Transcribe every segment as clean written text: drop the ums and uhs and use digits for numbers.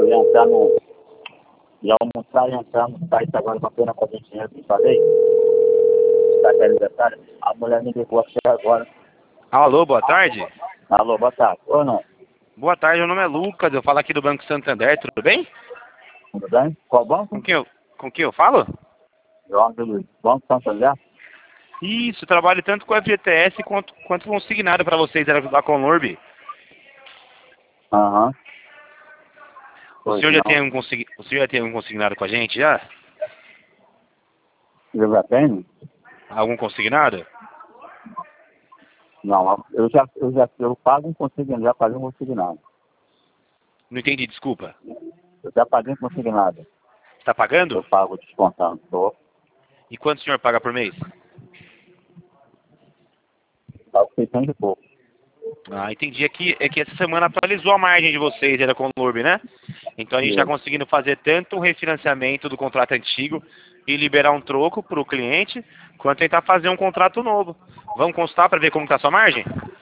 eu ia entrar no... ia almoçar e entrar no site agora pra pena fazer dinheiro que eu falei. Está de aniversário. A mulher me ligou aqui agora. Alô, boa tarde. Alô, boa tarde. Ô, não. Boa tarde, meu nome é Lucas, eu falo aqui do Banco Santander, tudo bem? Tudo bem? Qual banco? Com quem eu falo? João de Luiz. Banco Santander? Isso, trabalho tanto com a FGTS quanto consignado para vocês, era da Conlurb. Aham. O Pois senhor já não. tem o senhor já tem um consignado com a gente já? Eu já tenho? Algum consignado? Não, eu pago um consignado, já paguei um consignado. Não entendi, desculpa. Eu já paguei um consignado. Está pagando? Eu pago descontando. Tô. E quanto o senhor paga por mês? Pago 600 e pouco. Ah, entendi. É que essa semana atualizou a margem de vocês, era com o Conlurb, né? Então a gente está Isso. conseguindo fazer tanto o refinanciamento do contrato antigo e liberar um troco para o cliente, quanto tentar fazer um contrato novo. Vamos constar para ver como está a sua margem?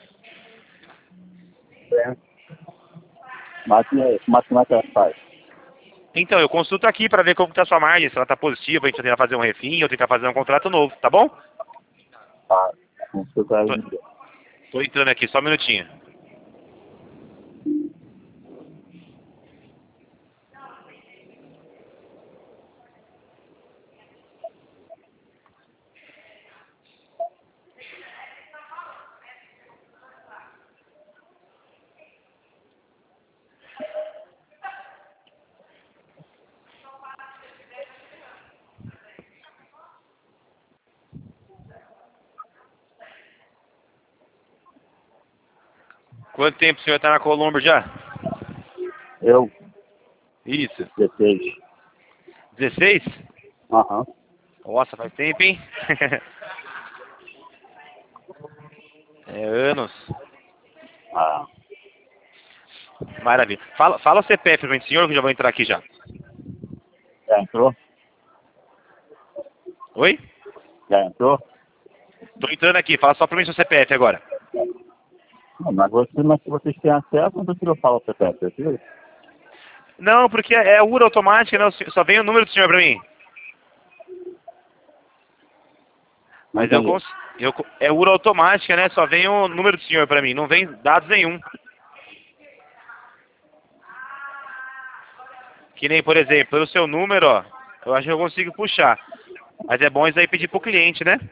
É. Mas e aí, como é que ela faz? Então, eu consulto aqui para ver como está a sua margem, se ela está positiva, a gente vai tentar fazer um refim ou tentar fazer um contrato novo, tá bom? Tá. Não sei qual é Tô, o dia. tô entrando aqui, só um minutinho. Quanto tempo o senhor está na Colombo já? Eu, Isso. 16. 16? Aham. Nossa, faz tempo, hein? É anos. Ah, Maravilha. Fala o CPF pra mim, senhor, que eu já vou entrar aqui já. já entrou? Oi? Já entrou? Tô entrando aqui, fala só pra mim seu CPF agora. Não, mas se vocês têm acesso, não precisa falar o CPF, precisa? Não, porque é URA automática, não, só vem o número do senhor pra mim. Não Mas entendi. é URA automática, né? Só vem o número do senhor pra mim, não vem dados nenhum. Que nem, por exemplo, pelo seu número, ó, eu acho que eu consigo puxar. Mas é bom isso aí pedir pro cliente, né?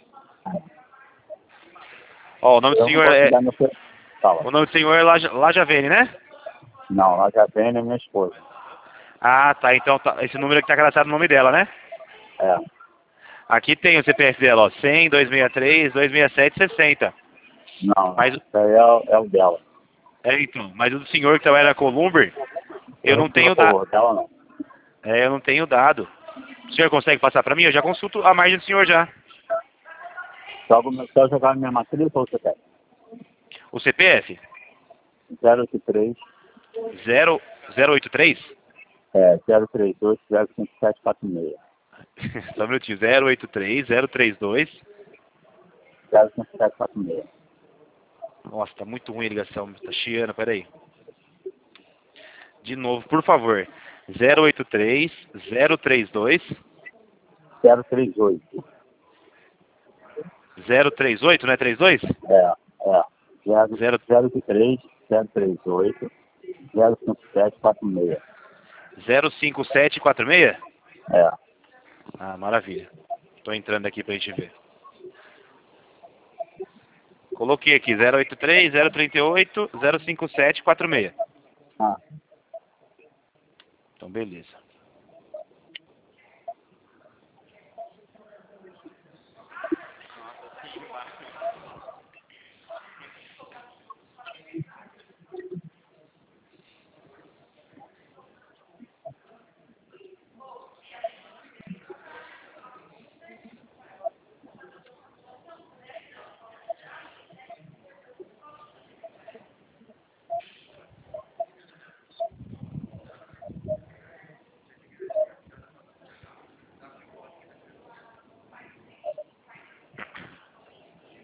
Ó, o nome do Eu não senhor posso é. dar meu CPF. Fala. O nome do senhor é Lajavene, né? Não, lá já vem, né, minha esposa. Ah, tá. Então esse número aqui tá cadastrado no nome dela, né? É. Aqui tem o CPF dela, ó. 100, 263, 267, 60. Não, Mas, isso aí é o dela. então, mas o do senhor que trabalha na Columber, eu Eu não que vou tenho pôr, dela não. eu não tenho dado. O senhor consegue passar pra mim? Eu já consulto a margem do senhor já. Só jogar minha matrícula ou CPF? O CPF? 083 0, 083? 038 05746. Só um minutinho. 083, 032. 05746. Nossa, tá muito ruim a ligação. Tá chiando, peraí. De novo, por favor. 083, 032, 038. 038, não é 32? É. 0, 083 038 05746. 05746? É. Ah, maravilha. Tô entrando aqui pra gente ver. Coloquei aqui 083, 038, 05746. Ah, Então, beleza.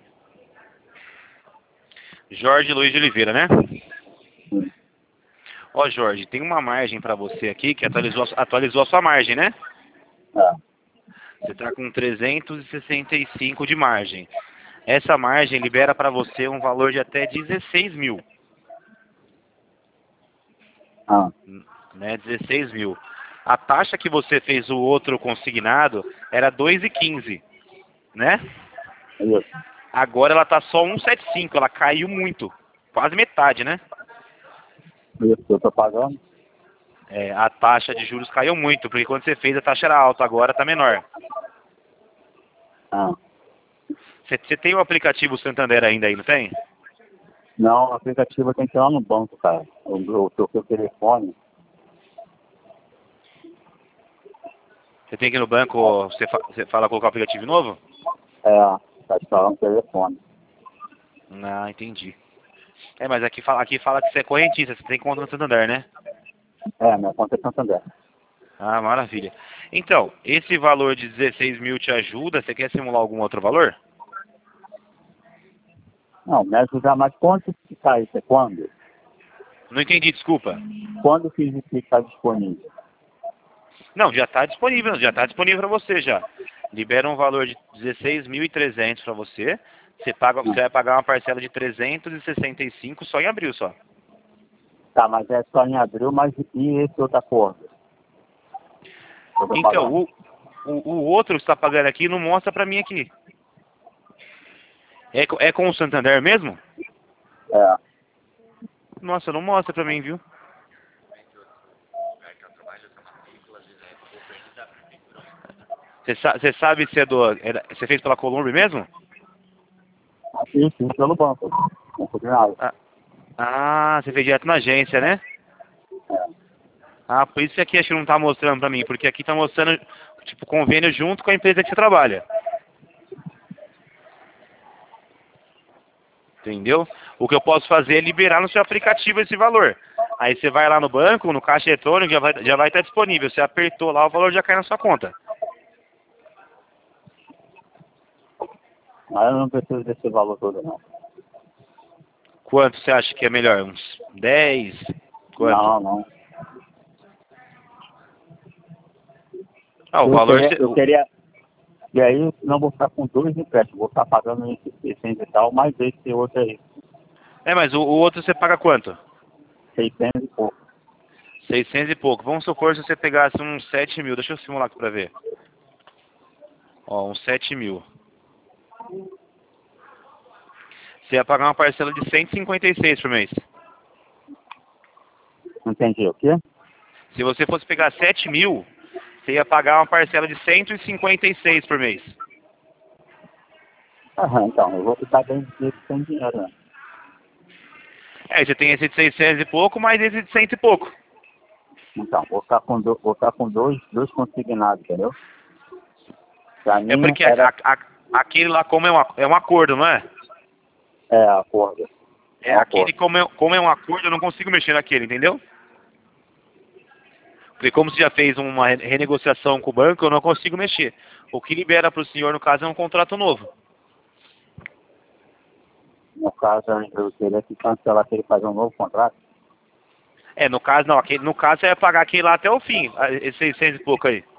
Jorge Luiz de Oliveira, né? Ó, Jorge, tem uma margem para você aqui que atualizou a sua margem, né? É. Você está com 365 de margem. Essa margem libera para você um valor de até 16 mil. Ah, Né? 16 mil. A taxa que você fez o outro consignado era 2,15, né? isso. Agora ela está só 1,75, ela caiu muito. Quase metade, né? Isso que eu tô pagando. É, a taxa de juros caiu muito, porque quando você fez a taxa era alta, agora está menor. Ah. Você tem o aplicativo Santander ainda aí, não tem? Não, o aplicativo tem que ir lá no banco, cara. Eu troquei o telefone. Você tem que ir no banco, você fala colocar o aplicativo novo? Tá instalando o telefone. Ah, entendi. É, mas aqui fala que você é correntista, você tem conta no Santander, né? Minha conta é Santander. Ah, maravilha. Então, esse valor de 16 mil te ajuda? Você quer simular algum outro valor? Não, me ajudar, mas quanto que tá isso? É quando? Não entendi, desculpa. Quando que isso está disponível? Não, já está disponível para você já. Libera um valor de 16.300 para você. Você vai pagar uma parcela de 365 só em abril só. Tá, mas é só em abril, mas e esse outro acordo? Eu tô Então, pagando. o outro que você está pagando aqui não mostra para mim aqui. É com o Santander mesmo? É. Nossa, não mostra para mim, viu? Você sabe se é você fez pela Colombo mesmo? Sim, pelo banco. Não foi nada. Você fez direto na agência, né? É. Ah, por isso que aqui acho que não tá mostrando pra mim, porque aqui tá mostrando, tipo, convênio junto com a empresa que você trabalha. Entendeu? O que eu posso fazer é liberar no seu aplicativo esse valor. Aí você vai lá no banco, no caixa eletrônico, já vai estar disponível. Você apertou lá, o valor já cai na sua conta. Mas eu não preciso desse valor todo, não. Quanto você acha que é melhor? Uns 10? Quanto? Não. Ah, o valor... Eu queria. E aí, não vou ficar com dois empréstimos. Vou estar pagando esse 600 e tal, mais esse outro aí. É, mas o outro você paga quanto? 600 e pouco. 600 e pouco. Vamos supor se você pegasse uns 7 mil. Deixa eu simular aqui pra ver. Ó, uns 7 mil. Você ia pagar uma parcela de 156 por mês. Não entendi o quê? Se você fosse pegar 7 mil, você ia pagar uma parcela de 156 por mês. Então, eu vou ficar bem difícil sem dinheiro, né? É, você tem esse de 600 e pouco, mais esse de 100 e pouco. Então, vou ficar com dois consignados, entendeu? Pra É mim porque era aquele lá, como é um acordo, não é? acordo. É aquele, como é um acordo, eu não consigo mexer naquele, entendeu? Porque como você já fez uma renegociação com o banco, eu não consigo mexer. O que libera para o senhor, no caso, é um contrato novo. No caso, eu teria que cancelar se ele fazer um novo contrato. É, no caso, não. No caso, você vai pagar aquele lá até o fim, esse 600 e pouco aí.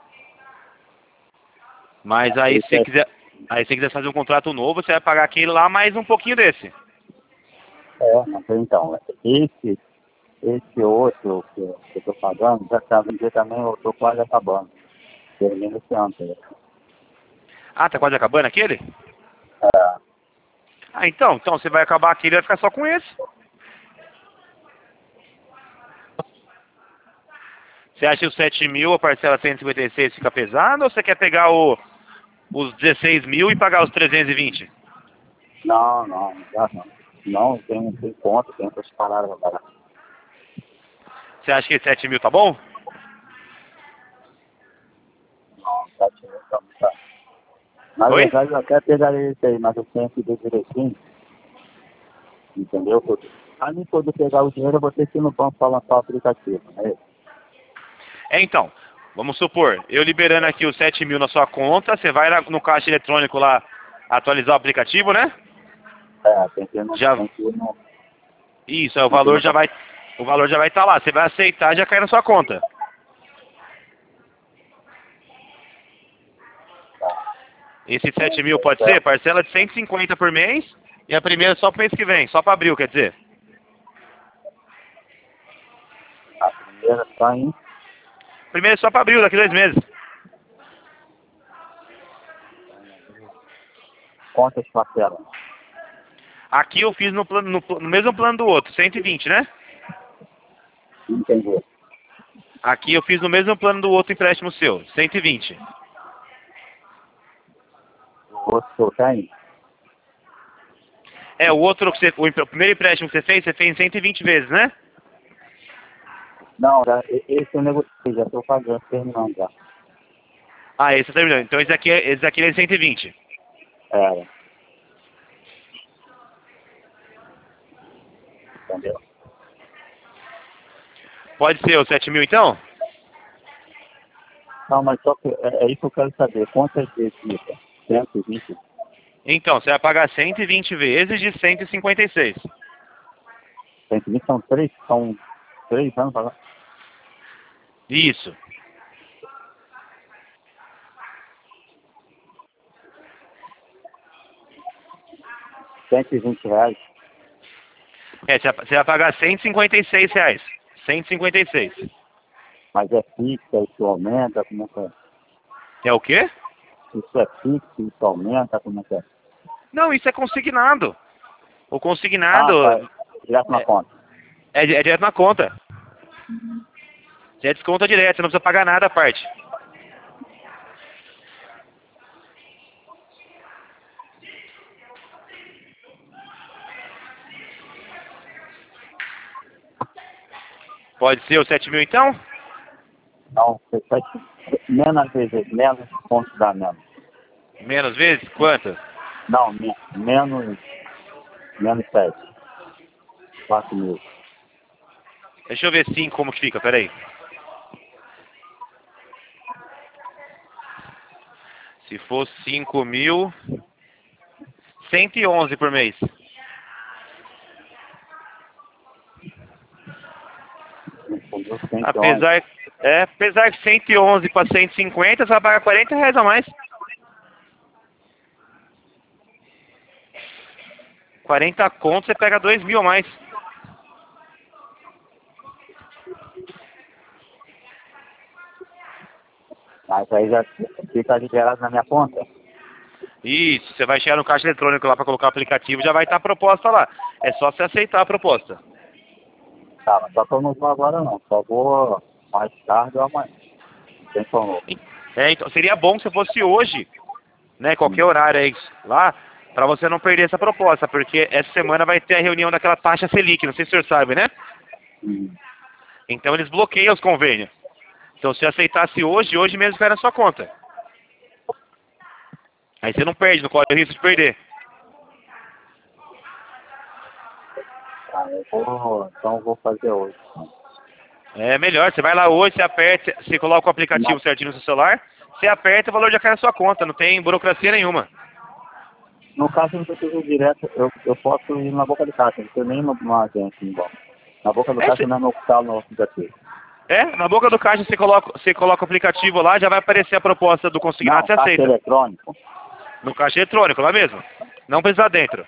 Mas aí, se você quiser fazer um contrato novo, você vai pagar aquele lá mais um pouquinho desse. Mas então, esse outro que eu estou pagando, já está vendendo também, eu estou quase acabando. Termina esse ano, entendeu? Ah, tá quase acabando aquele? É, Ah, então você vai acabar aquele e vai ficar só com esse. Você acha que os 7 mil, a parcela 156 fica pesada, ou você quer pegar os 16 mil e pagar os 320? não, já não. Não, tem conta, tem outras paradas pra pagar. Você acha que 7 mil tá bom? Não, tá tirando, tá. Na Oi? verdade, eu até pegaria esse aí, mas eu tenho que ver direitinho, entendeu? Pra mim poder pegar o dinheiro, eu vou ter que ir no banco para lançar o aplicativo, né? É, então, vamos supor, eu liberando aqui os 7 mil na sua conta, você vai no caixa eletrônico lá atualizar o aplicativo, né? Tem que ir no, Já, tem que ir no, isso, aí o tem que ir valor no banco. O valor já vai estar lá. Você vai aceitar e já cai na sua conta. Esse 7 mil pode ser? Parcela de 150 por mês. E a primeira só pro mês que vem. Só para abril, quer dizer. A primeira está em Primeiro só para abril, daqui 2 meses. quantas parcelas? Aqui eu fiz no mesmo plano do outro. 120, né? Entendi. Aqui eu fiz no mesmo plano do outro empréstimo seu. 120. O outro está em? É, o outro que o primeiro empréstimo que você fez em 120 vezes, né? Não, esse eu negociei, já estou pagando, terminando já. Ah, esse tá terminando. Então esse daqui é 120. Era. Entendeu? Pode ser o 7 mil então? Não, mas só que é isso que eu quero saber. Quantas vezes isso? 120? Então, você vai pagar 120 vezes de 156. 120 são 3 anos pagando. Isso. R$ 120. É, você vai pagar 156 reais. 156. Mas é fixa, isso aumenta, como é que é? É o quê? Isso é fixo, isso aumenta, como é que é? Não, isso é consignado. O Ah, consignado tá. Direto na conta. é direto na conta. Já desconta direto, você não precisa pagar nada à parte. Pode ser o 7 mil então? Não, você faz menos vezes, menos pontos dá menos. Menos vezes? Quanto? Não, menos 7. 4 mil. Deixa eu ver 5 como que fica, peraí. Se for 5 mil, 111 por mês. Entendeu? 111. Apesar que 111 para 150, você vai pagar 40 reais a mais. 40 conto, você pega 2 mil a mais. Mas aí já fica liberado na minha conta. Isso, você vai chegar no caixa eletrônico lá para colocar o aplicativo, já vai estar a proposta lá. É só você aceitar a proposta. Tá, mas só que eu não vou agora não. Só vou mais tarde ou amanhã. Quem falou? Então seria bom se fosse hoje, né, qualquer horário aí lá, para você não perder essa proposta, porque essa semana vai ter a reunião daquela taxa Selic, não sei se o senhor sabe, né? Hum. Então eles bloqueiam os convênios. Então se aceitasse hoje mesmo cai na sua conta. Aí você não perde, não corre o risco de perder. Tá, então eu vou fazer hoje. É melhor, você vai lá hoje, você aperta, você coloca o aplicativo Mas, certinho no seu celular, você aperta, o valor já cai na sua conta, não tem burocracia nenhuma. no caso, eu não preciso ir direto, eu posso ir na boca do caixa, não precisa nem numa agência em volta. Na boca do É, caixa não é no oficial, no aplicativo. na boca do caixa você coloca o aplicativo lá, já vai aparecer a proposta do Não, consignado, você caixa aceita. eletrônico. No caixa eletrônico, lá mesmo. Não precisa dentro.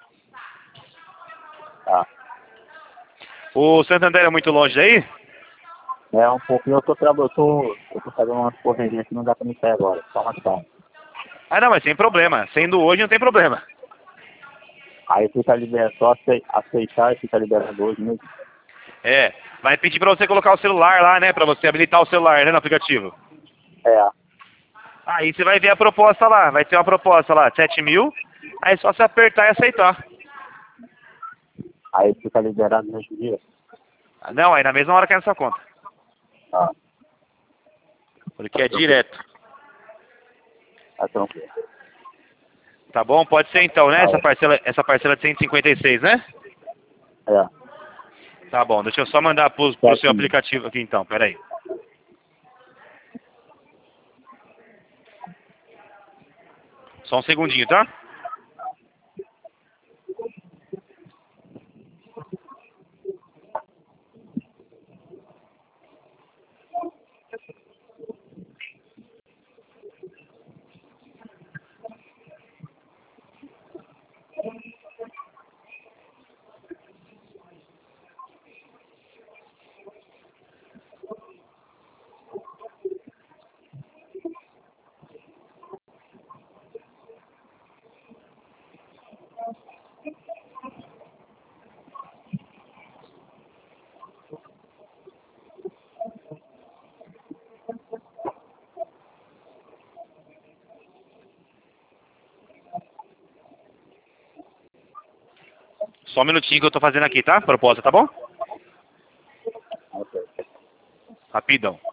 Tá. O Santander é muito longe daí? É um pouquinho, eu tô fazendo umas correrias que não dá pra me sair agora, só mais tarde. Ah, não, mas sem problema. Sendo hoje, não tem problema. Aí fica liberado, só aceitar e fica liberado hoje mesmo. É, vai pedir pra você colocar o celular lá, né, pra você habilitar o celular, né, no aplicativo. É, Aí você vai ver a proposta lá, vai ter uma proposta lá, 7 mil, aí é só você apertar e aceitar. aí fica liberado no mesmo dia. Não, aí na mesma hora que é na sua conta. Tá, Porque é direto. tá tranquilo. Tá bom? Pode ser então, né? Tá, Essa parcela de 156, né? é, Tá bom, deixa eu só mandar pro seu 7 mil. aplicativo aqui então, peraí. Só um segundinho, tá? Só um minutinho que eu tô fazendo aqui, tá? Proposta, tá bom? Ok. Rapidão.